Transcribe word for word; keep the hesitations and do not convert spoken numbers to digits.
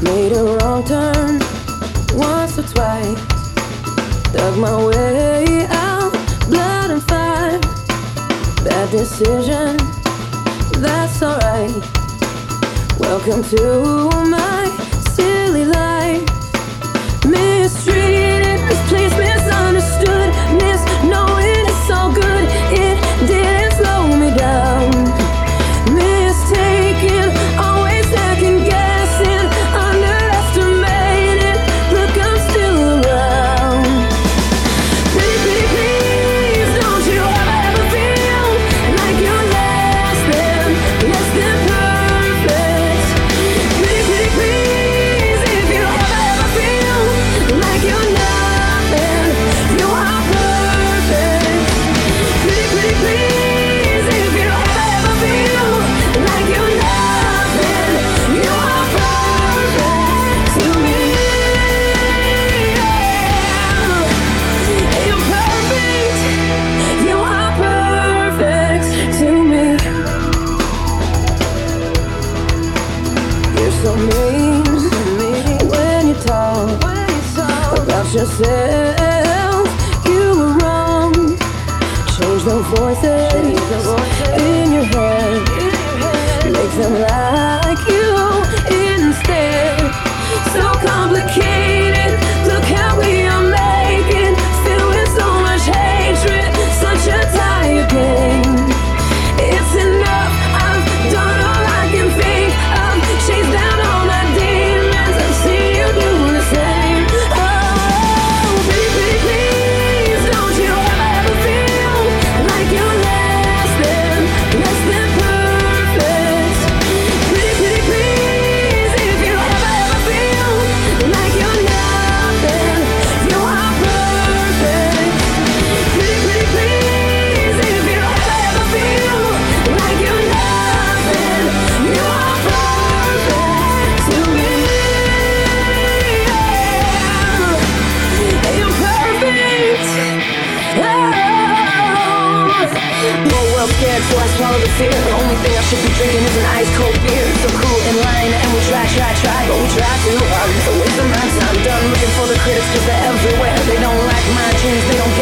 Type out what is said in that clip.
Made a wrong turn once or twice. Dug my way out, blood and fire. Bad decision, that's alright. Welcome to my silly life. Mistreated, misplaced, misunderstood, miss knowing it's so good. It didn't slow me down. Mistaken, always second guessing, underestimated. Look, I'm still around. Pretty, pretty, please, don't you ever feel like you're less than, less than perfect. Pretty, pretty, please, if you ever, ever feel like you're nothing, you are perfect. Pretty, pretty, please, if you ever, ever feel like you're nothing, you are perfect to me. You're perfect, you are perfect to me. You're so mean when you talk about yourself. You were wrong. Change the voices in your head. Make them like you instead. So complicated. Look how we are making. Filled with so much hatred. Such a tired game. It's enough. I've done all I can think of. Chased down all my demons. I've seen you do the same. Oh, pretty, pretty, please, don't you ever, ever feel like you're less than, less than perfect. Pretty, pretty, please, if you ever, ever feel like you're nothing, you are perfect. Pretty, pretty, please, if you ever, ever feel like you're nothing, you are perfect to me. You're perfect. Oh. Whole world scared, so I swallow the fear. The only thing I should be drinking is an ice cold beer. So cool in line, and we try, try, try, but we try too hard. It's a waste of my time. Done looking for the critics, cause they're everywhere. They don't like my dreams, they don't